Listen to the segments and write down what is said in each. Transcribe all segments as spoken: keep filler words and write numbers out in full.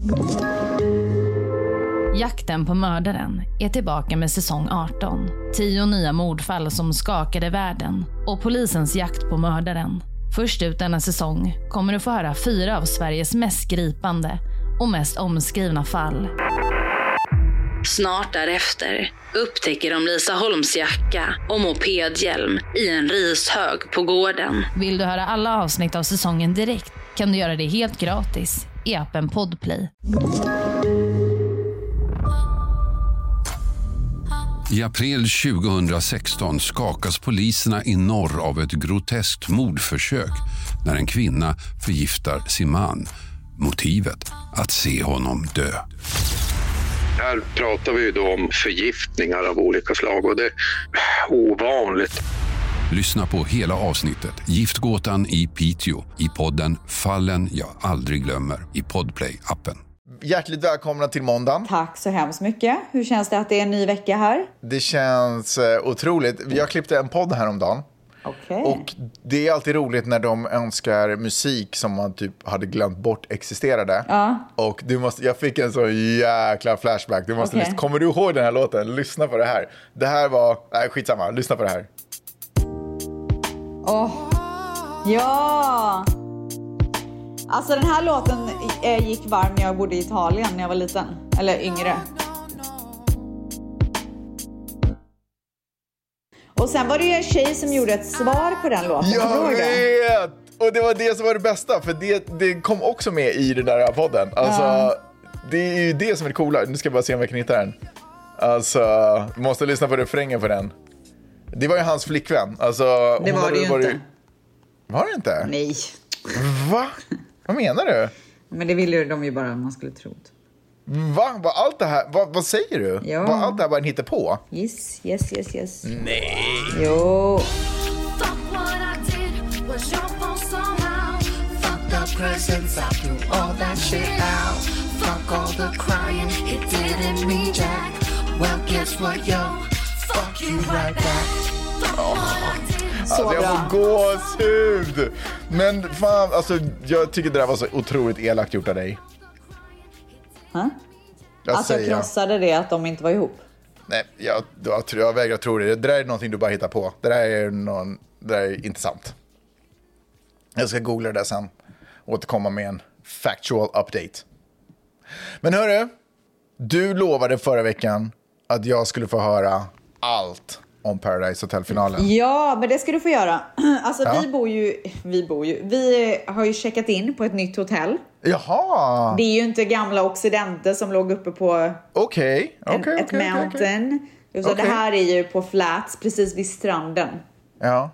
Jakten på mördaren är tillbaka med säsong arton. Tio nya mordfall som skakade världen och polisens jakt på mördaren. Först ut denna säsong kommer du få höra fyra av Sveriges mest gripande och mest omskrivna fall. Snart därefter upptäcker de Lisa Holms jacka och mopedhjälm i en rishög på gården. Vill du höra alla avsnitt av säsongen direkt kan du göra det helt gratis i appen Podplay. I april tjugohundrasexton skakas poliserna i norr av ett groteskt mordförsök när en kvinna förgiftar sin man. Motivet att se honom dö. Här pratar vi ju då om förgiftningar av olika slag och det är ovanligt. Lyssna på hela avsnittet Giftgåtan i Piteå i podden Fallen jag aldrig glömmer i Podplay-appen. Hjärtligt välkomna till måndagen. Tack så hemskt mycket. Hur känns det att det är en ny vecka här? Det känns eh, otroligt. Jag klippte en podd här om dagen. Okay. Och det är alltid roligt när de önskar musik som man typ hade glömt bort existerade. Ja. Och du måste, jag fick en så jäkla flashback. Du måste okay. lyssna. Kommer du ihåg den här låten? Lyssna på det här. Det här var... Nej, skitsamma. Lyssna på det här. Åh, oh. Ja! Alltså den här låten gick varm när jag bodde i Italien när jag var liten. Eller yngre. Och sen var det ju en tjej som gjorde ett svar på den låten. Jag vet! Och det var det som var det bästa. För det, det kom också med i den där podden. Alltså, ja. Det är ju det som är det coola. Nu ska jag bara se om jag kan hitta den. Alltså, måste lyssna på refrängen på den. Det var ju hans flickvän. Alltså, det var det ju var inte. Det... Var det inte? Nej. Va? Vad menar du? Men det ville de ju bara man skulle tro. Va? Var allt det här, vad, vad säger du? Ja. Var allt det här bara en hittepå? Yes, yes, yes, yes. Nej. Jo. Alltså jag får gåshud. Men fan, alltså jag tycker det där var så otroligt elakt gjort av dig. Huh? Alltså jag krossade det att de inte var ihop. Nej, jag, jag, jag, jag vägrar tro det. Det där är någonting du bara hittar på. Det där är, någon, det där är inte sant. Jag ska googla det där sen. Återkomma med en factual update. Men hörru, du lovade förra veckan att jag skulle få höra allt om Paradise Hotel-finalen. Ja, men det ska du få göra. Alltså ja. vi bor ju vi bor ju vi har ju checkat in på ett nytt hotell. Jaha. Det är ju inte gamla Occidente som låg uppe på okay. Okay, en, okay, ett okay, mountain. Okay. Så okay. det här är ju på flats precis vid stranden. Ja.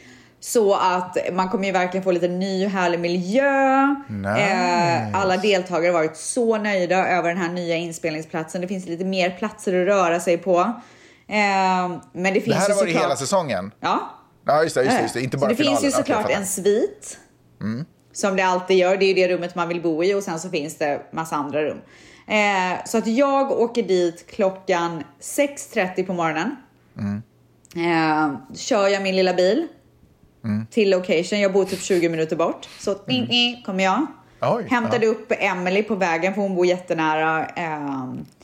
Så att man kommer ju verkligen få lite ny härlig miljö. Nice. Eh, alla deltagare har varit så nöjda över den här nya inspelningsplatsen. Det finns lite mer platser att röra sig på. Eh, men det finns det här ju har varit såklart... hela säsongen? Ja. Ja, just det, just det, just det. Inte bara så det finalen. finns ju såklart okay, en svit. Mm. Som det alltid gör. Det är ju det rummet man vill bo i. Och sen så finns det massa andra rum. Eh, så att jag åker dit klockan sex trettio på morgonen. Mm. Eh, kör jag min lilla bil. Mm. Till location. Jag bor typ tjugo minuter bort. Så mm. kommer jag. Oj, hämtade ja. upp Emily på vägen. För hon bor jättenära eh,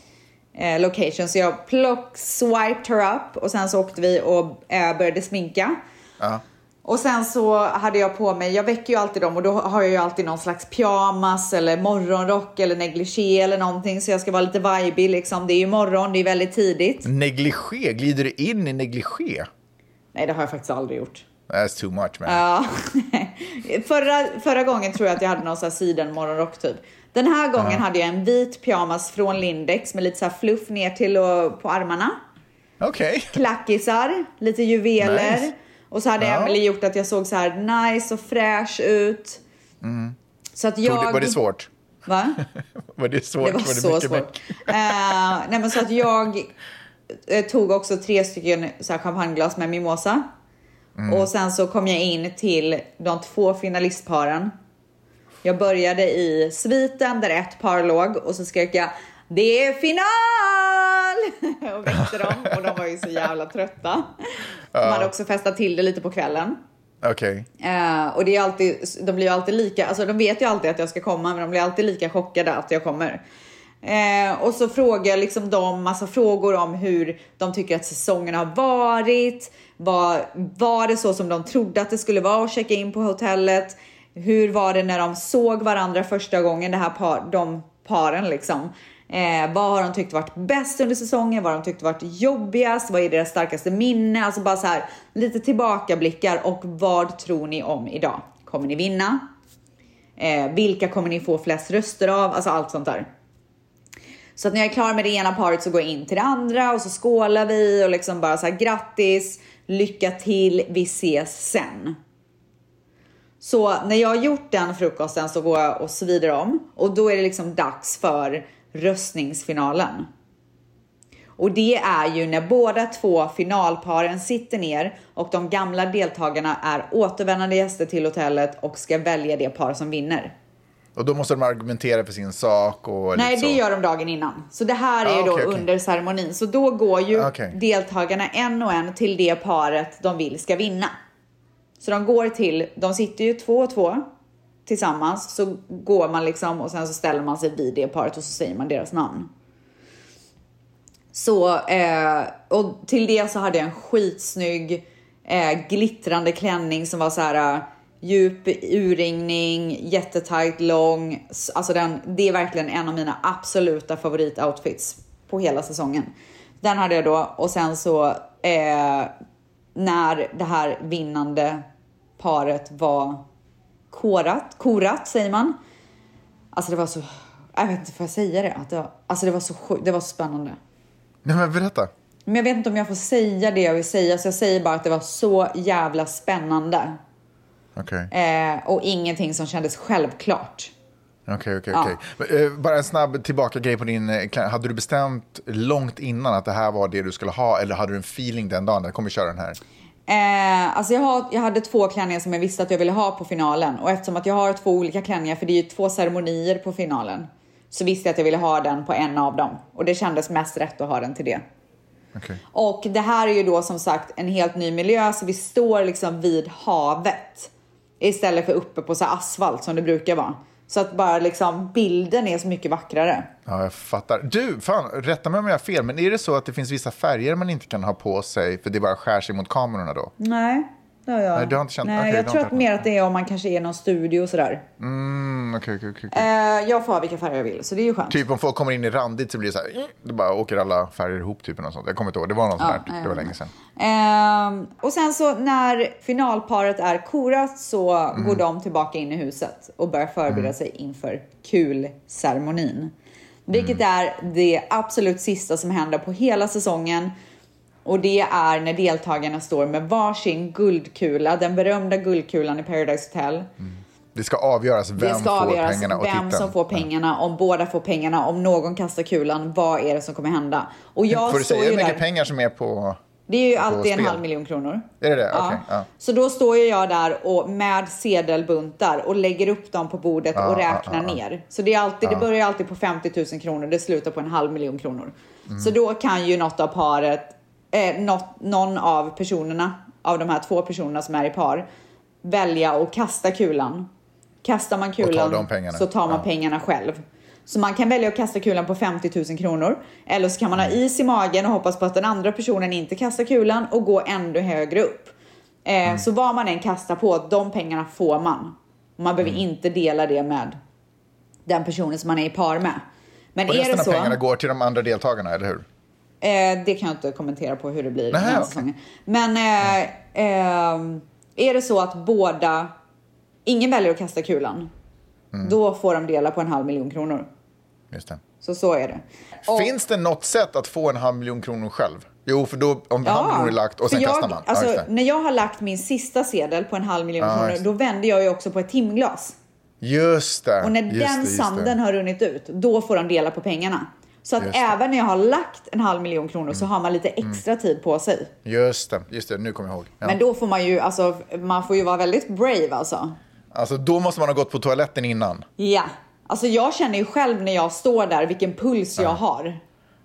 eh, location. Så jag plock, swiped her up. Och sen så åkte vi och eh, började sminka. Ja. Och sen så hade jag på mig, jag väcker ju alltid dem och då har jag ju alltid någon slags pyjamas eller morgonrock eller negligé eller någonting. Så jag ska vara lite vibey liksom. Det är ju morgon, det är väldigt tidigt. Negligé? Glider du in i negligé? Nej, det har jag faktiskt aldrig gjort. That's too much, man. Ja. förra, förra gången tror jag att jag hade någon sån här siden morgonrock typ. Den här gången uh-huh. hade jag en vit pyjamas från Lindex med lite så här fluff ner till och på armarna. Okej. Okay. Klackisar, lite juveler. Nice. Och så hade ja. Emily gjort att jag såg så här nice och fräsch ut. Mm. Så att jag... Det, var det svårt? Va? var det svårt? Det var, var det så svårt. uh, nej men så att jag uh, tog också tre stycken så här champagneglas med mimosa. Mm. Och sen så kom jag in till de två finalistparen. Jag började i sviten där ett par låg. Och så skrek jag, det är final! Och väckte dem. Och de var ju så jävla trötta. De hade också festat till det lite på kvällen. Okej. Okay. Uh, och det är alltid, de blir ju alltid lika, alltså de vet ju alltid att jag ska komma, men de blir alltid lika chockade att jag kommer. Uh, och så frågar liksom de massa frågor om hur de tycker att säsongen har varit. Var, var det så som de trodde att det skulle vara att checka in på hotellet? Hur var det när de såg varandra första gången, det här par, de paren liksom? Eh, vad har de tyckt varit bäst under säsongen? Vad har de tyckt varit jobbigast? Vad är deras starkaste minne? Alltså bara så här lite tillbakablickar. Och vad tror ni om idag? Kommer ni vinna? Eh, vilka kommer ni få flest röster av? Alltså allt sånt där. Så att när jag är klar med det ena paret så går jag in till det andra. Och så skålar vi och liksom bara så här grattis, lycka till, vi ses sen. Så när jag har gjort den frukosten så går jag och så vidare om. Och då är det liksom dags för röstningsfinalen. Och det är ju när båda två finalparen sitter ner och de gamla deltagarna är återvändande gäster till hotellet och ska välja det par som vinner. Och då måste de argumentera för sin sak och Nej, lite det så. gör de dagen innan. Så det här är ah, ju då okay, okay. under ceremonin. Så då går ju okay. deltagarna en och en till det paret de vill ska vinna. Så de går till, de sitter ju två och två tillsammans, så går man liksom och sen så ställer man sig vid det paret och så säger man deras namn. Så, eh, och till det så hade jag en skitsnygg eh, glittrande klänning som var så här uh, djup urringning, jättetajt, lång. Alltså den, det är verkligen en av mina absoluta favoritoutfits på hela säsongen. Den hade jag då, och sen så eh, när det här vinnande paret var korat, korat säger man. Alltså det var så, jag vet inte, får jag säga det? Att det var, alltså det var så sjukt, det var så spännande. Nej, men berätta. Men jag vet inte om jag får säga det jag vill säga, så jag säger bara att det var så jävla spännande. Okej. Okay. Eh, och ingenting som kändes självklart. Okej, okej, okej. Bara en snabb tillbaka grej på din klänning. Hade du bestämt långt innan att det här var det du skulle ha, eller hade du en feeling den dagen? Jag kommer köra den här. Eh, alltså jag, har, jag hade två klänningar som jag visste att jag ville ha på finalen. Och eftersom att jag har två olika klänningar, för det är ju två ceremonier på finalen, så visste jag att jag ville ha den på en av dem. Och det kändes mest rätt att ha den till det. Okay. Och det här är ju då som sagt en helt ny miljö. Så vi står liksom vid havet istället för uppe på så här asfalt som det brukar vara. Så att bara liksom bilden är så mycket vackrare. Ja, jag fattar. Du, fan, rätta mig om jag har fel. Men är det så att det finns vissa färger man inte kan ha på sig för det bara skär sig mot kamerorna då? Nej, det har jag. Nej, du har inte känt. Nej, okay, jag tror att mer att det är om man kanske är i någon studio och sådär. Mm, okej, okay, okej, okay, okay. eh, Jag får ha vilka färger jag vill, så det är ju skönt. Typ om folk kommer in i randigt så blir det så här, det bara åker alla färger ihop typ och sånt. Jag kommer inte ihåg, det var något ja, sånt där, det var länge sedan. Eh, och sen så när finalparet är korat så mm. går de tillbaka in i huset och börjar förbereda mm. sig inför kulceremonin. Vilket mm. är det absolut sista som händer på hela säsongen. Och det är när deltagarna står med varsin guldkula, den berömda guldkulan i Paradise Hotel. Mm. Det ska avgöras vem det ska får avgöras pengarna och vem titeln. som får pengarna, om båda får pengarna, om någon kastar kulan, vad är det som kommer hända? Och jag får du säga hur mycket där, pengar som är på det är ju alltid en halv miljon kronor. Är det det? Ja. Okay, ja. Så då står ju jag där och med sedelbuntar och lägger upp dem på bordet ja, och räknar ja, ja. ner. Så det, är alltid, ja. det börjar alltid på femtio tusen kronor, det slutar på en halv miljon kronor. Mm. Så då kan ju något av paret, eh, något, någon av personerna, av de här två personerna som är i par, välja att kasta kulan. Kastar man kulan tar så tar man ja. pengarna själv. Så man kan välja att kasta kulan på femtio tusen kronor. Eller så kan man ha is i magen och hoppas på att den andra personen inte kastar kulan och gå ännu högre upp. Eh, mm. Så vad man än kastar på, de pengarna får man. Man behöver mm. inte dela det med den personen som man är i par med. Men och är resten det så, av pengarna går till de andra deltagarna, eller hur? Eh, det kan jag inte kommentera på hur det blir Nähä, den här okay. säsongen. Men eh, eh, är det så att båda, ingen väljer att kasta kulan, mm. då får de dela på en halv miljon kronor. Just det. Så så är det. Och, finns det något sätt att få en halv miljon kronor själv? Jo, för då om ja, halv miljon är lagt och sen jag, kastar man. Alltså, ja, när jag har lagt min sista sedel på en halv miljon ja, kronor, då vänder jag ju också på ett timglas. Just det. Och när just den det, sanden har runnit ut, då får de dela på pengarna. Så att även när jag har lagt en halv miljon kronor mm. så har man lite extra mm. tid på sig. Just det, just det, nu kommer jag ihåg. Ja. Men då får man ju, alltså, man får ju vara väldigt brave alltså. Alltså då måste man ha gått på toaletten innan. Ja, alltså jag känner ju själv när jag står där vilken puls ja. jag har.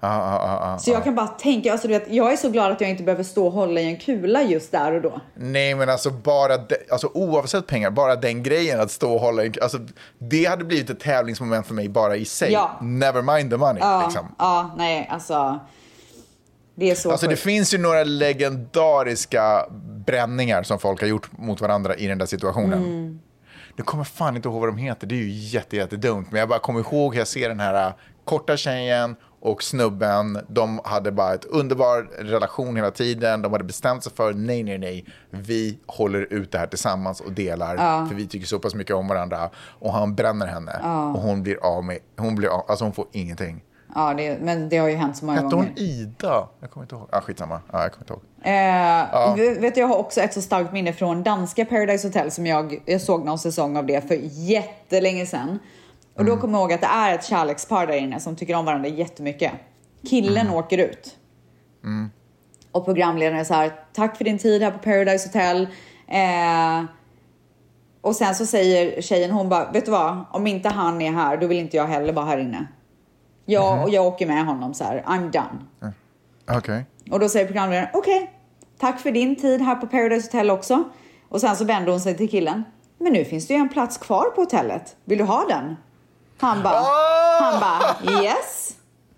Ah, ah, ah, så jag kan bara tänka, alltså, du vet, jag är så glad att jag inte behöver stå och hålla i en kula just där och då. Nej, men alltså bara de, alltså, oavsett pengar, bara den grejen att stå och hålla i en, alltså, det hade blivit ett tävlingsmoment för mig bara i sig. Ja. Never mind the money. Ja, liksom. ja nej, alltså det är så Alltså sjukt. det finns ju några legendariska bränningar som folk har gjort mot varandra i den där situationen. Mm. Nu kommer fan inte ihåg vad de heter, det är ju jätte, jätte dumt. Men jag bara kommer ihåg hur jag ser den här korta tjejen och snubben. De hade bara ett underbar relation hela tiden. De hade bestämt sig för, nej, nej, nej. Vi håller ut det här tillsammans och delar. Ja. För vi tycker så pass mycket om varandra. Och han bränner henne. Ja. Och hon blir av med, hon blir av, alltså hon får ingenting. Ja, det, men det har ju hänt så många Hette gånger. hon Ida? Jag kommer inte ihåg. Ah, skitsamma. Ja, jag kommer inte ihåg. Eh, vet, vet du, jag har också ett så starkt minne från danska Paradise Hotel som jag, jag såg någon säsong av det för jättelänge sedan. Och Mm. då kommer jag ihåg att det är ett kärlekspar där inne som tycker om varandra jättemycket. Killen Mm. åker ut. Mm. Och programledaren är så här, tack för din tid här på Paradise Hotel. Eh, och sen så säger tjejen, hon bara, vet du vad? Om inte han är här, då vill inte jag heller vara här inne. Jag, Mm. och jag åker med honom så här, I'm done. Okej. Okay. Och då säger programledaren, okej, okay, tack för din tid här på Paradise Hotel också. Och sen så vänder hon sig till killen. Men nu finns det ju en plats kvar på hotellet. Vill du ha den? Han bara, Oh! han bara, yes.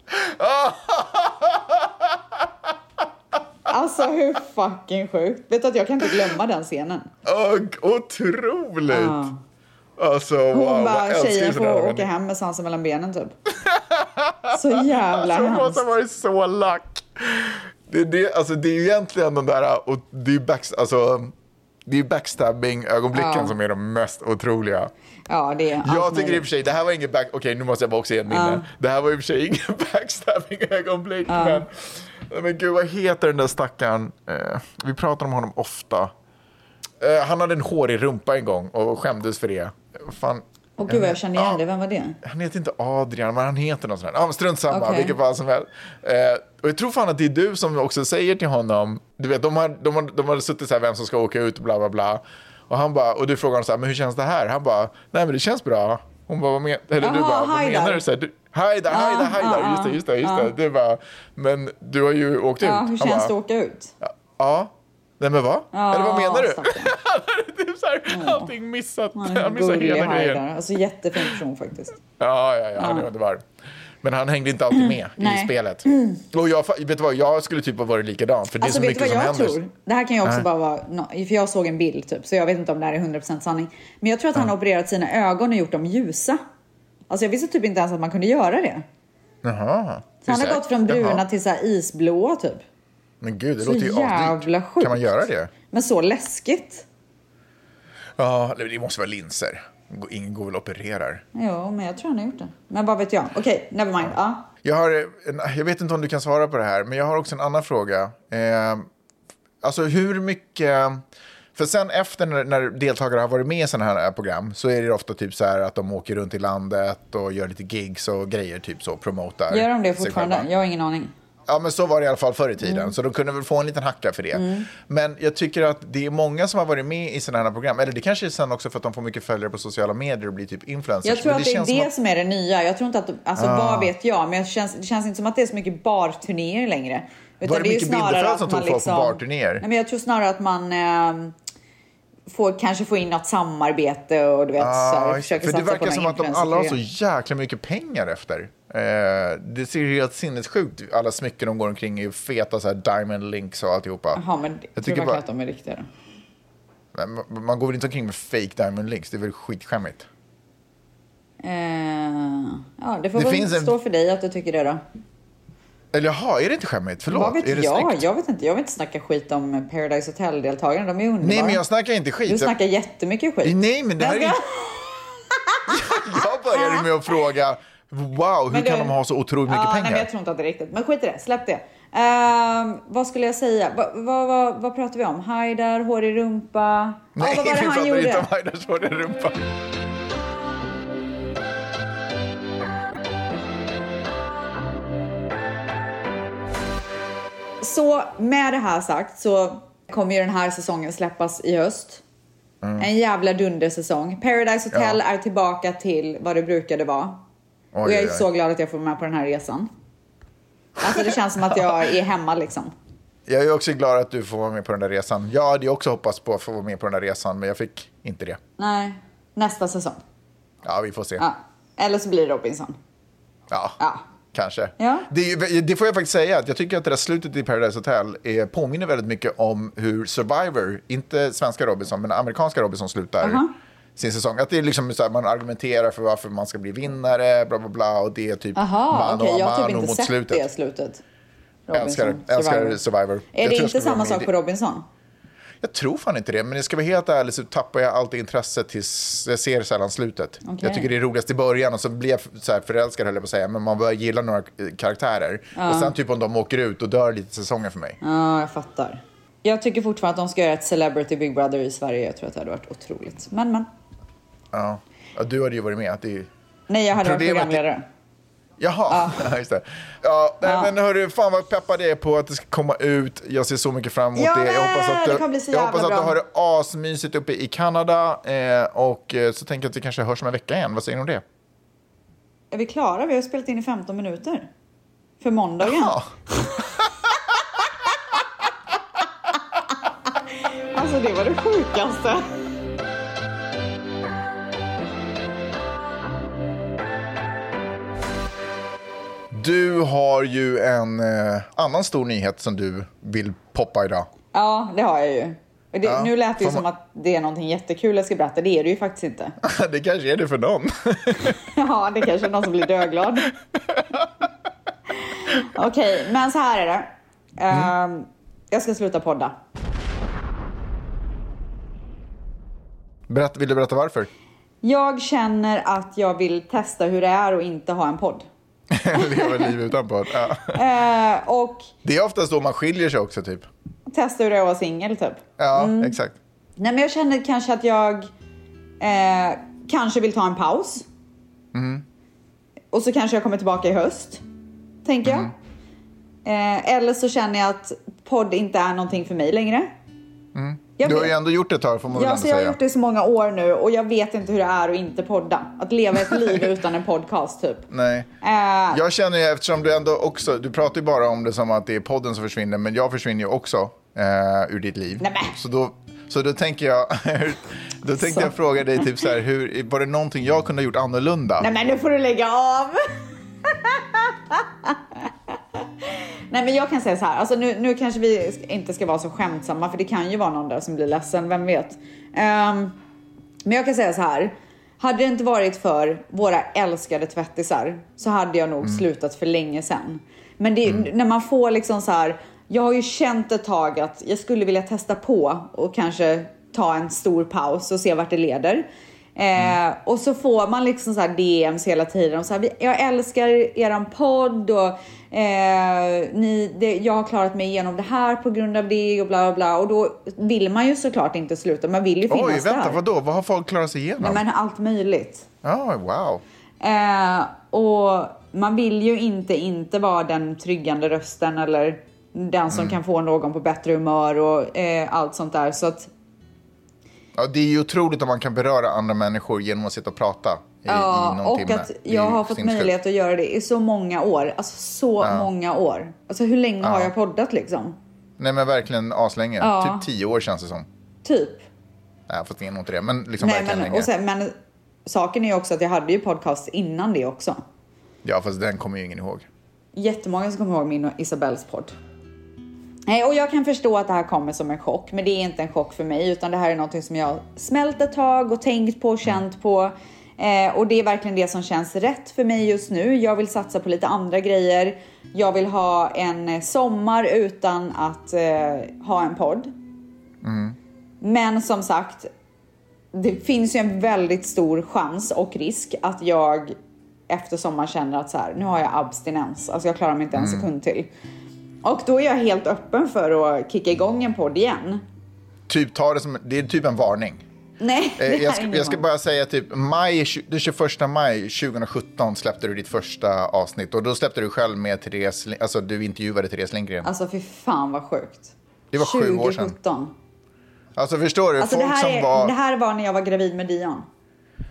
Alltså hur fucking sjukt. Vet du att jag kan inte glömma den scenen. Oh, otroligt. Ja. Alltså, Hon wow, bara, jag tjejen får älskar åka hem med svansen mellan benen typ. Så jävla alltså, hon måste hemskt. ha varit så lack. Det är, det, alltså, det är egentligen de där, och det är back, alltså, det är backstabbing-ögonblicken Ja. som är de mest otroliga. Ja, det är allt Jag tycker i och möjligt. för sig, det här var ingen back... Okej, nu måste jag bara också ge en minne. Ja. Det här var i och för sig ingen backstabbing-ögonblick, men... Men gud, vad heter den där stackaren? Eh, vi pratar om honom ofta. Eh, han hade en hårig rumpa en gång och skämdes för det. Fan... Åh gud vad jag känner igen Ja. det, vem var det? Han heter inte Adrian, men han heter något sånt där. Ja, men strunt samma, Okej. vilket fall som helst. Eh, och jag tror fan att det är du som också säger till honom, du vet, de har, de har, de har suttit så här, vem som ska åka ut och bla bla bla. Och han bara, och du frågar honom så här, men hur känns det här? Han bara, nej men det känns bra. Hon bara, vad men, eller du Jaha, bara, vad Haidar. menar du? Så här, du Haidar, Haidar, Haidar, ah, just det, just det, just det. Du bara, men du har ju åkt ut. Ja, hur Han känns bara, det att åka ut? Ja. Nej men vad? Ja, Eller vad menar du? stackarn. Han hade typ så här, allting missat. Han är Han missade gullig hela grejen. Haidar. Alltså jättefin person faktiskt. Ja, ja, ja, han är underbar. Men han hängde inte alltid med i Nej. spelet. Och jag, vet du vad, jag skulle typ ha varit likadan. För det Alltså är så vet du mycket vad som jag händer. tror? Det här kan ju också Nej. bara vara, no, för jag såg en bild typ, så jag vet inte om det här är hundra procent sanning. Men jag tror att han har opererat sina ögon och gjort dem ljusa. Alltså jag visste typ inte ens att man kunde göra det. Jaha. Så han har Är det gått från säkert? bruna Jaha. till så här isblåa typ. Men gud, det Så låter ju jävla asdyrt. sjukt. Kan man göra det? Men så läskigt. Ja, det måste vara linser. Ingen går väl och opererar. Jo, men jag tror han har gjort det. Men vad vet jag? Okej, never mind. Ja. Jag, har en, jag vet inte om du kan svara på det här, men jag har också en annan fråga. Eh, alltså hur mycket... För sen efter när, när deltagare har varit med i sådana här program så är det ofta typ så här att de åker runt i landet och gör lite gigs och grejer, typ så, promotar Gör de det sig fortfarande? själva. Jag har ingen aning. Ja, men så var det i alla fall förr i tiden. Mm. Så de kunde väl få en liten hacka för det. Men jag tycker att det är många som har varit med i sådana här program. Eller det kanske är sen också för att de får mycket följare på sociala medier och blir typ influencers. Jag tror Men att det är känns det som som, är det nya. Jag tror inte att, alltså vad vet jag, men jag känns, det känns inte som att det är så mycket barturnéer längre. Utan Var det är ju mycket snarare Bildefeld att som man tog folk på barturnéer? Nej, men jag tror snarare att man eh, får kanske få in något samarbete och du vet, Ah, så här, just- försöker för det satsa på verkar någon som att de alla har så influencer-karriär. jäkla mycket pengar efter. Eh, det ser ju helt sinnessjukt ut. Alla smycken de går omkring i feta så här diamond links och alltihopa. Jaha, men Jag jag tror tycker verkligen bara- att de är riktiga då. Nej, man- Man går väl inte omkring med fake diamond links. Det är väl skitskämmigt. Eh, ja, det får Det väl finns en- stå för dig att du tycker det då. Eller jaha, är det inte skämmigt? Förlåt, Vad vet är det jag? snyggt? Jag vet inte. Jag vill inte snacka skit om Paradise Hotel-deltagarna. De är underbara. Nej, men jag snackar inte skit. Du Jag- snackar jättemycket skit. Nej, men det här är Men- inte... Jag började med att fråga, wow, hur Men du- kan de ha så otroligt mycket ja, pengar? Nej, men jag tror inte att det är riktigt. Men skit i det, släpp det. Ehm, vad skulle jag säga? Va, va, va, vad pratar vi om? Haidar, hår i rumpa? Nej, ja, vad var det vi han pratar gjorde? inte om Haidars hår i rumpa. Så med det här sagt så kommer ju den här säsongen släppas i höst. En jävla dundersäsong. Paradise Hotel Ja. är tillbaka till vad det brukade vara. Oj, och jag är oj, oj. så glad att jag får vara med på den här resan. Alltså det känns som att jag är hemma liksom. Jag är också glad att du får vara med på den där resan. Jag hade också hoppats på att få vara med på den där resan, men jag fick inte det. Nej, nästa säsong. Ja, vi får se. Ja. Eller så blir det Robinson. Ja, Ja. kanske. Ja. Det, det får jag faktiskt säga, att jag tycker att det där slutet i Paradise Hotel är, påminner väldigt mycket om hur Survivor, inte svenska Robinson, men amerikanska Robinson slutar uh-huh. sin säsong. Att det är liksom så här, man argumenterar för varför man ska bli vinnare, bla bla bla, och det är typ Aha, man okay. och jag har typ man inte mot sett slutet. det slutet. Jag älskar, älskar Survivor. Survivor. Är jag det tror inte samma sak på Robinson? Jag tror fan inte det, men jag ska vara helt ärlig så tappar jag alltid intresset tills jag ser sällan slutet. Okay. Jag tycker det är roligast i början och så blir jag så här förälskad, höll jag på att säga, men man börjar gilla några karaktärer. Ja. Och sen typ om de åker ut och dör lite säsonger för mig. Ja, jag fattar. Jag tycker fortfarande att de ska göra ett Celebrity Big Brother i Sverige. Jag tror att det hade varit otroligt. Men, men. Ja, ja du hade ju varit med. Det är... Nej, jag hade varit programledare. Jaha, ja. Just det. Ja, ja. Men hörru, fan vad peppad det är på att det ska komma ut. Jag ser så mycket fram emot ja, det. Jag hoppas att, det kommer bli så jag hoppas att du har det asmysigt uppe i Kanada. Eh, och så tänker jag att vi kanske hörs om en vecka igen. Vad säger du om det? Är vi klara? Vi har spelat in i femton minuter. För måndagen. Ja. Alltså det var det sjukaste. Du har ju en eh, annan stor nyhet som du vill poppa idag. Ja, det har jag ju. Det, ja, nu lät det ju man... som att det är någonting jättekul jag ska berätta. Det är det ju faktiskt inte. Det kanske är det för någon. Ja, det kanske är någon som blir döglad. Okej, okay, men så här är det. Mm. Uh, jag ska sluta podda. Berätta, vill du berätta varför? Jag känner att jag vill testa hur det är att inte ha en podd. Leva liv utan podd. Ja. Uh, och det är oftast då man skiljer sig också typ. Testa hur det är att vara singel typ. Ja, mm. exakt. Nej, men jag känner kanske att jag eh, kanske vill ta en paus. Mm. Och så kanske jag kommer tillbaka i höst, tänker mm. jag. Eh, eller så känner jag att podd inte är någonting för mig längre. Mm. Du har ju ändå gjort det ett tag, får man väl ja, ändå så jag säga. har gjort det i så många år nu och jag vet inte hur det är att inte podda. Att leva ett liv utan en podcast typ. Nej. Uh, jag känner ju, eftersom du ändå också, du pratar ju bara om det som att det är podden som försvinner, men jag försvinner ju också uh, ur ditt liv. Nej, men. Så då, så då tänker jag, då tänkte så. jag fråga dig typ så här, hur, var det någonting jag kunde ha gjort annorlunda? Nej, men nu får du lägga av. Nej, men jag kan säga så här, alltså nu, nu kanske vi inte ska vara så skämtsamma, för det kan ju vara någon där som blir ledsen, vem vet. Um, men jag kan säga så här, hade det inte varit för våra älskade tvättisar så hade jag nog mm. slutat för länge sedan. Men det, mm. när man får liksom så här, jag har ju känt ett tag att jag skulle vilja testa på och kanske ta en stor paus och se vart det leder. Mm. Eh, och så får man liksom så här D M's hela tiden och så här, jag älskar eran podd och eh, ni, det, jag har klarat mig igenom det här på grund av det och bla bla bla, och då vill man ju såklart inte sluta, man vill ju finnas. Oj, vänta, där. Vadå? Vad har folk klarat sig igenom? Nej, men allt möjligt. Oh, wow. Eh, och man vill ju inte inte vara den tryggande rösten eller den som mm. kan få någon på bättre humör och eh, allt sånt där, så att ja, det är ju otroligt om man kan beröra andra människor genom att sitta och prata i, ja, i någon och timme. att jag har fått möjlighet att göra det i så många år. Alltså så ja. många år. Alltså hur länge ja. har jag poddat liksom? Nej, men verkligen aslänge. Ja. Typ tio år känns det som. Typ. Nej, jag fått nog inte det, men liksom Nej, verkligen men, länge. Och sen, men saken är ju också att jag hade ju podcast innan det också. Ja, fast den kommer ju ingen ihåg. Jättemånga som kommer ihåg min och Isabells podd. Nej, och jag kan förstå att det här kommer som en chock, men det är inte en chock för mig, utan det här är något som jag har smält ett tag och tänkt på och känt på. Eh, och det är verkligen det som känns rätt för mig just nu. Jag vill satsa på lite andra grejer. Jag vill ha en sommar utan att eh, ha en podd. Mm. Men som sagt, det finns ju en väldigt stor chans och risk att jag efter sommaren känner att så här, nu har jag abstinens. Alltså jag klarar mig inte en mm. sekund till. Och då är jag helt öppen för att kicka igång en podd igen. Typ ta det som, det är typ en varning. Nej, det eh, jag, ska, är jag ska bara säga typ maj, den tjugoförsta maj tjugosjutton släppte du ditt första avsnitt. Och då släppte du själv med Therese, alltså du intervjuade Therese Lindgren. Alltså fy fan vad sjukt. Det var sju år sedan. tjugosjutton. Alltså förstår du, alltså, folk det här som är, var... Det här var när jag var gravid med Dion.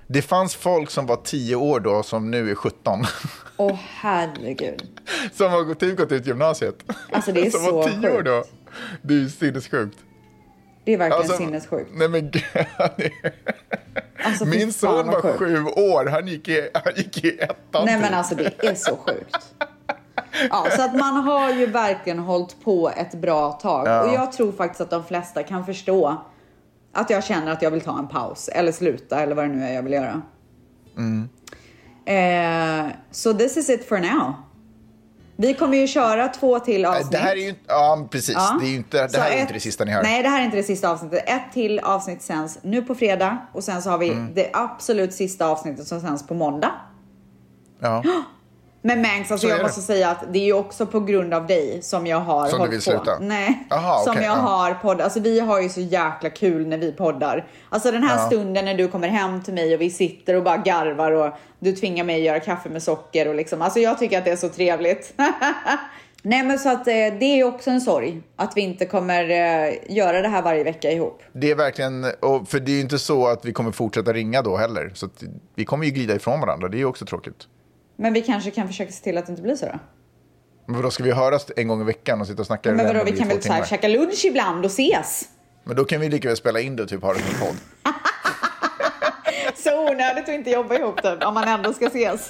Det fanns folk som var tio år då som nu är sjutton. Åh oh, herregud. Som har typ gått ut gymnasiet. Alltså det är som så var tio sjukt. år då. Det är ju sinnessjukt. Det är verkligen alltså, sinnessjukt. Nej men alltså, min son var sjukt. sju år. Han gick i, han gick i ettan. Nej men alltså det är så sjukt. Ja, så att man har ju verkligen hållit på ett bra tag. Ja. Och jag tror faktiskt att de flesta kan förstå att jag känner att jag vill ta en paus. Eller sluta, eller vad det nu är jag vill göra. Mm. Eh, so this is it for now. Vi kommer ju köra två till avsnitt. Det här är ju, ja precis, ja. Det, är ju inte, det här är ett, inte det sista ni hör. Nej, det här är inte det sista avsnittet. Ett till avsnitt sänds nu på fredag. Och sen så har vi mm. det absolut sista avsnittet som sänds på måndag. Ja. Men Mangs, alltså jag måste säga att det är ju också på grund av dig som jag har som hållit du vill på. Sluta? Nej, Aha, som okay, jag ja. har podd. Alltså vi har ju så jäkla kul när vi poddar. Alltså den här ja. stunden när du kommer hem till mig och vi sitter och bara garvar och du tvingar mig att göra kaffe med socker och liksom. Alltså jag tycker att det är så trevligt. Nej men så att det är också en sorg att vi inte kommer göra det här varje vecka ihop. Det är verkligen, och för det är ju inte så att vi kommer fortsätta ringa då heller. Så att vi kommer ju glida ifrån varandra, det är ju också tråkigt. Men vi kanske kan försöka se till att det inte blir så då. Men då ska vi höras en gång i veckan och sitta och snacka? Men vadå, vi kan väl så här, käka lunch ibland och ses? Men då kan vi lika väl spela in det och typ ha det som podd. Så onödigt att inte jobba ihop det, om man ändå ska ses.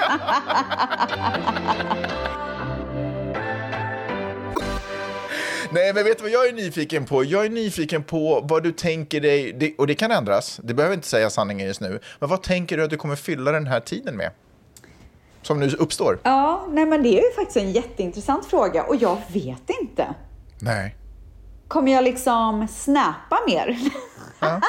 Nej, men vet du vad jag är nyfiken på? Jag är nyfiken på vad du tänker dig, det, och det kan ändras, det behöver inte säga sanningen just nu, men vad tänker du att du kommer fylla den här tiden med? Som nu uppstår. Ja, nej men det är ju faktiskt en jätteintressant fråga och jag vet inte. Nej. Kommer jag liksom snappa mer? Ja.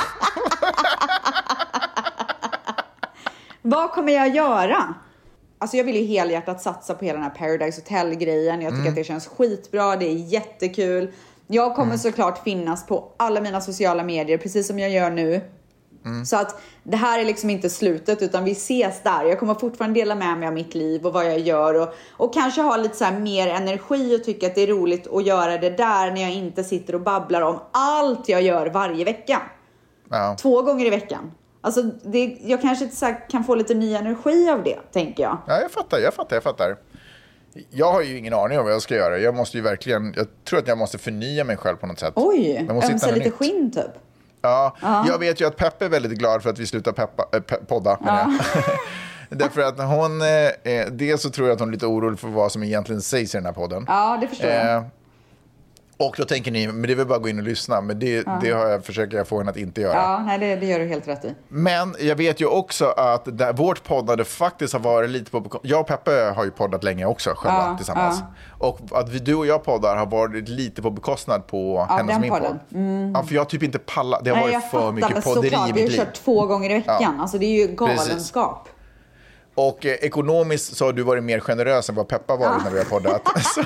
Vad kommer jag göra? Alltså jag vill ju helhjärtat satsa på hela den här Paradise Hotel-grejen. Jag tycker mm. att det känns skitbra, det är jättekul. Jag kommer mm. såklart finnas på alla mina sociala medier, precis som jag gör nu. Mm. Så att det här är liksom inte slutet, utan vi ses där. Jag kommer fortfarande dela med mig av mitt liv och vad jag gör. Och, och kanske ha lite så här mer energi och tycka att det är roligt att göra det där när jag inte sitter och babblar om allt jag gör varje vecka. Ja. Två gånger i veckan. Alltså det, jag kanske inte så här kan få lite ny energi av det, tänker jag. Ja, jag fattar, jag fattar, jag fattar. Jag har ju ingen aning om vad jag ska göra. Jag måste ju verkligen, jag tror att jag måste förnya mig själv på något sätt. Oj, jag måste ömsa lite nytt. Skinn typ. Ja, uh-huh. Jag vet ju att Peppe är väldigt glad för att vi slutar peppa, äh, pe- podda. Ja. Därför att hon, eh, dels så tror jag att hon är lite orolig för vad som egentligen sägs i den här podden. Ja, det förstår jag. Eh, och då tänker ni, men det är väl bara att gå in och lyssna. Men det, ja. det har jag, försöker jag få henne att inte göra. Ja, nej, det, det gör du helt rätt i. Men jag vet ju också att där, vårt poddande faktiskt har varit lite på... Jag och Peppe har ju poddat länge också själva ja, tillsammans. Ja. Och att vi, du och jag poddar har varit lite på bekostnad på ja, hennes och min podd. Mm. Ja, för jag typ inte pallar. Det har nej, varit för mycket podderi i mitt liv. Vi har kört två gånger i veckan. Ja. Alltså det är ju galenskap. Precis. Och eh, ekonomiskt så har du varit mer generös än vad Peppa varit ja. när vi har poddat. så,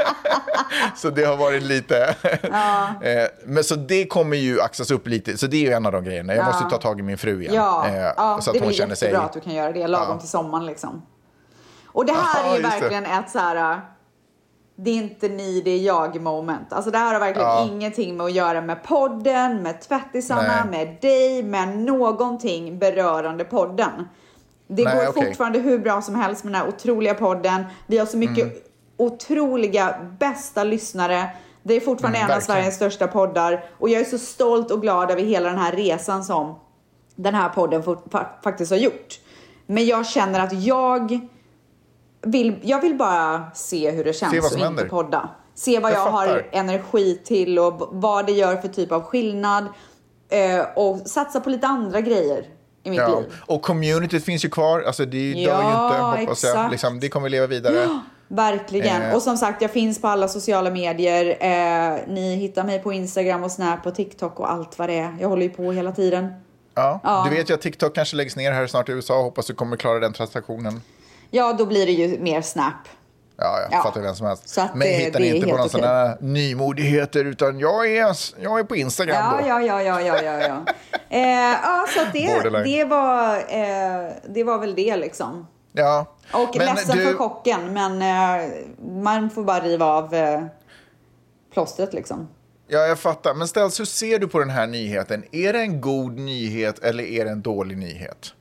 så det har varit lite... Ja. eh, men så det kommer ju axas upp lite. Så det är ju en av de grejerna. Jag ja. måste ta tag i min fru igen. Ja, eh, ja så att det hon blir känner jättebra sig... att du kan göra det lagom ja. till sommaren liksom. Och det här ja, är ju verkligen det. ett så här... Det är inte ni, det är jag moment. Alltså det här har verkligen ja. ingenting med att göra med podden, med tvättisarna, Nej. med dig, med någonting berörande podden. Det Nej, går okay. fortfarande hur bra som helst med den här otroliga podden. Vi har så mycket mm. otroliga, bästa lyssnare. Det är fortfarande mm, en verkligen. av Sveriges största poddar. Och jag är så stolt och glad över hela den här resan som den här podden faktiskt har gjort. Men jag känner att jag vill, jag vill bara se hur det känns att inte podda. Se vad jag, jag har energi till och vad det gör för typ av skillnad. Och satsa på lite andra grejer. I mitt ja. liv. Och communityt finns ju kvar. Alltså det ja, dör ju inte, hoppas exakt. jag. Liksom, det kommer leva vidare. Ja, verkligen. Eh. Och som sagt, jag finns på alla sociala medier. Eh, ni hittar mig på Instagram och Snap och TikTok och allt vad det är. Jag håller ju på hela tiden. Ja, ja. Du vet ju att TikTok kanske läggs ner här snart i U S A. Hoppas du kommer klara den transaktionen. Ja, då blir det ju mer Snap. Ja, jag ja. fattar vem som helst. Så att men det, hittar det ni inte på någon okej. sån här nymodigheter, utan jag är, jag är på Instagram ja, då. Ja, ja, ja, ja, ja, ja. eh, ja, så att det, det, var, eh, det var väl det liksom. Ja. Och men ledsen du... för chocken, men eh, man får bara riva av eh, plåstret liksom. Ja, jag fattar. Men Stels, hur ser du på den här nyheten? Är det en god nyhet eller är det en dålig nyhet?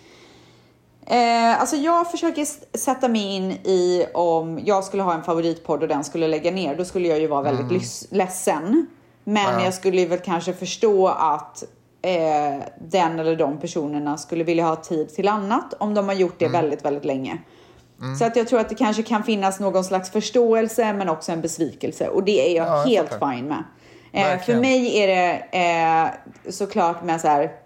Eh, alltså jag försöker sätta mig in i om jag skulle ha en favoritpodd och den skulle lägga ner. Då skulle jag ju vara väldigt mm. lys- ledsen. Men ja. jag skulle väl kanske förstå att eh, den eller de personerna skulle vilja ha tid till annat. Om de har gjort det mm. väldigt, väldigt länge. Mm. Så att jag tror att det kanske kan finnas någon slags förståelse men också en besvikelse. Och det är jag, ja, jag helt fattar. fine med. Eh, för mig är det eh, såklart med så här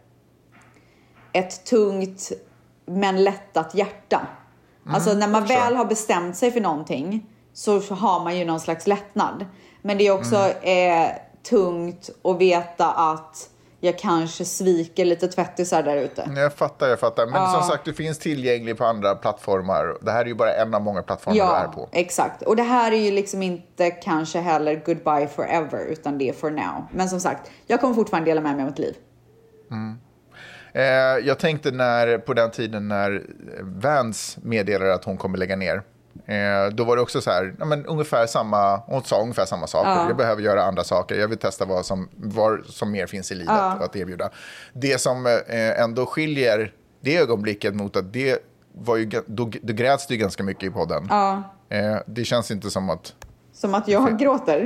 ett tungt men lättat hjärta. Mm, alltså när man väl har bestämt sig för någonting så har man ju någon slags lättnad. Men det är också mm. eh, tungt att veta att jag kanske sviker lite tvättisar där ute. Jag fattar, jag fattar. Men ja. som sagt, du finns tillgänglig på andra plattformar. Det här är ju bara en av många plattformar ja, du är på. Exakt. Och det här är ju liksom inte kanske heller goodbye forever, utan det är for now. Men som sagt, jag kommer fortfarande dela med mig av mitt liv. Mm. Eh, jag tänkte när, på den tiden när Vans meddelade att hon kommer lägga ner. Eh, då var det också så här, ja, men ungefär samma, hon sa ungefär samma saker. Ja. Jag behöver göra andra saker. Jag vill testa vad som, vad som mer finns i livet ja. att erbjuda. Det som eh, ändå skiljer det ögonblicket mot att det var ju, då, då gräts det ju ganska mycket i podden. Ja. Eh, det känns inte som att... Som att jag gråter?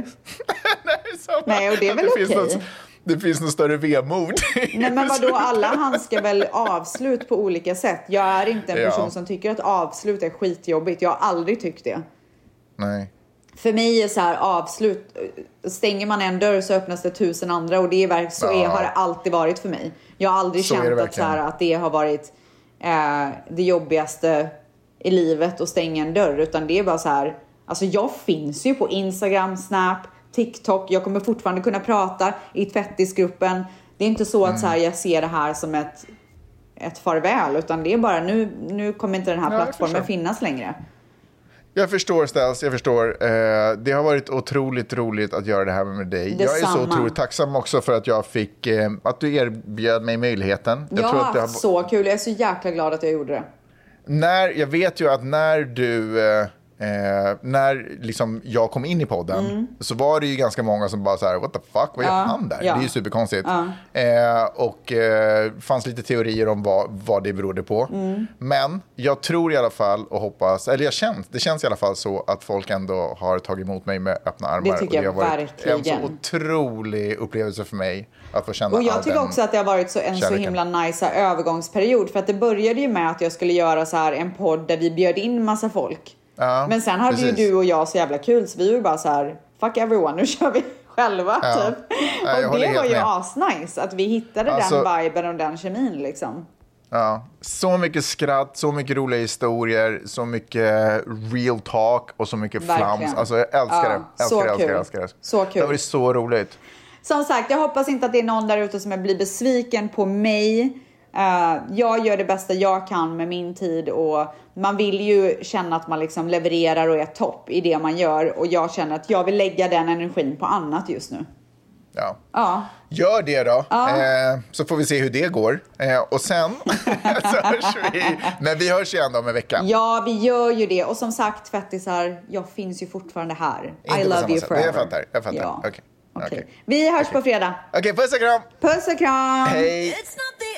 Nej, som Nej, och det är väl okej. Okay. Det finns någon större vemod. Nej, men vadå, alla handskar väl avslut på olika sätt. Jag är inte en person ja. som tycker att avslut är skitjobbigt. Jag har aldrig tyckt det. Nej. För mig är så här avslut, stänger man en dörr så öppnas det tusen andra. Och det är verk, så är, ja. har det alltid varit för mig. Jag har aldrig så känt att, så här, att det har varit eh, det jobbigaste i livet att stänga en dörr. Utan det är bara så här, alltså jag finns ju på Instagram, Snap, TikTok. Jag kommer fortfarande kunna prata i tvättisgruppen. Det är inte så att mm. så här, jag ser det här som ett, ett farväl. Utan det är bara, nu, nu kommer inte den här ja, plattformen finnas längre. Jag förstår, Stels, jag förstår. Eh, det har varit otroligt roligt att göra det här med dig. Detsamma. Jag är så otroligt tacksam också för att jag fick, eh, att du erbjöd mig möjligheten. Jag ja, tror att det har... så kul. Jag är så jäkla glad att jag gjorde det. När, jag vet ju att när du... Eh, Eh, när liksom jag kom in i podden mm. så var det ju ganska många som bara så här, what the fuck, vad gör ja, han där? Ja. Det är ju superkonstigt. Ja. Eh, och eh, fanns lite teorier om vad, vad det berodde på. Mm. Men jag tror i alla fall och hoppas, eller jag känns, det känns i alla fall så att folk ändå har tagit emot mig med öppna armar. Det tycker jag och det har verkligen. varit en så otrolig upplevelse för mig att få känna. Och jag tycker också att det har varit så en kärleken. så himla nice övergångsperiod. För att det började ju med att jag skulle göra så här en podd där vi bjöd in massa folk. Ja, men sen hade precis. ju du och jag så jävla kul, så vi var ju bara så här, fuck everyone, nu kör vi själva ja. typ. Ja, och det var ju asnice att vi hittade alltså, den viben och den kemin liksom. Ja, så mycket skratt, så mycket roliga historier, så mycket real talk och så mycket Verkligen. flams. Alltså jag älskar ja, det. Älskar så det, älskar kul. det, älskar det. Så kul. Det har varit så roligt. Som sagt, jag hoppas inte att det är någon där ute som blir besviken på mig. Uh, jag gör det bästa jag kan med min tid och man vill ju känna att man liksom levererar och är topp i det man gör, och jag känner att jag vill lägga den energin på annat just nu. Ja. Ja. Gör det då, ja. eh, så får vi se hur det går. Eh, och sen så hörs vi, men vi hörs igen om en vecka. Ja, vi gör ju det. Och som sagt, tvättisar, jag finns ju fortfarande här. Inte I love you sätt. forever. Jag fattar, jag fattar. Ja. Okay. Okay. Okay. Vi hörs okay. på fredag. Okej, okay, puss och kram. Puss och kram. Hej.